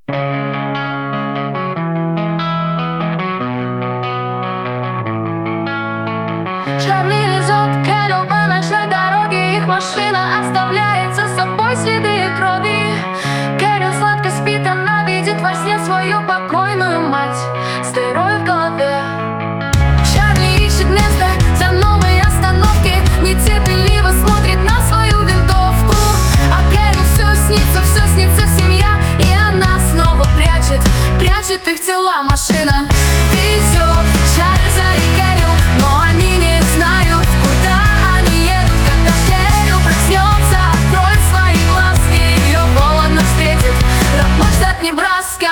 Чарли везет Кэрол по ночной дороге. Их машина оставляет за собой следы крови. Кэрол сладко спит, она видит во сне свою покойную мать с дырой в голове. Чарли ищет место за новой остановки, нетерпеливо смотрит на свою винтовку. А Кэрол все снится семья, и она снова прячет их тела. Машина везет Чарльза и Кэрол, но они не знают, куда они едут. Когда Кэрол проснется, откроет свои глазки, ее холодно встретит родной штат Небраска.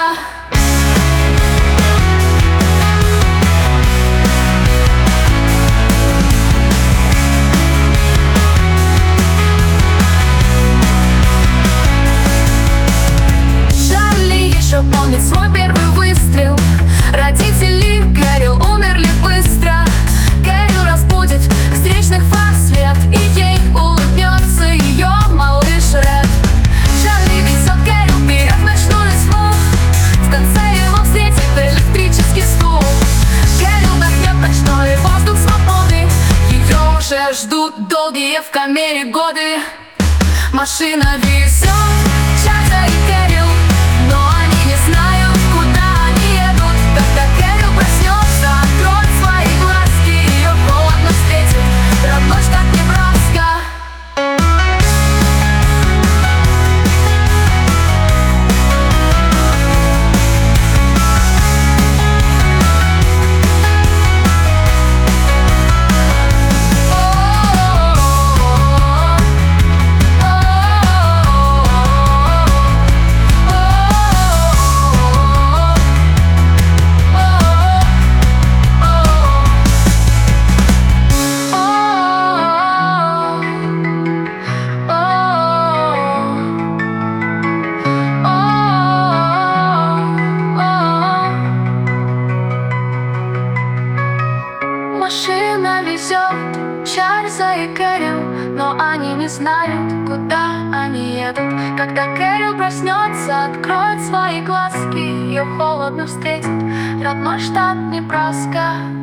Помнит свой первый выстрел. Родители Кэрол умерли быстро. Кэрол разбудит встречных фар свет, и ей улыбнется ее малыш Ред. Чарли везет Кэрол вперед в ночную тьму. В конце его встретит электрический стул. Кэрол вдохнет ночной воздух свободы. Ее уже ждут долгие в камере годы. Машина везет Чарльза и Кэрол, но они не знают, куда они едут. Когда Кэрол проснется, откроет свои глазки, ее холодно встретит родной штат Небраска. Машина везет Чарльза и Кэрол, но они не знают, куда они едут. Когда Кэрол проснется, откроет свои глазки, ее холодно встретит родной штат Небраска.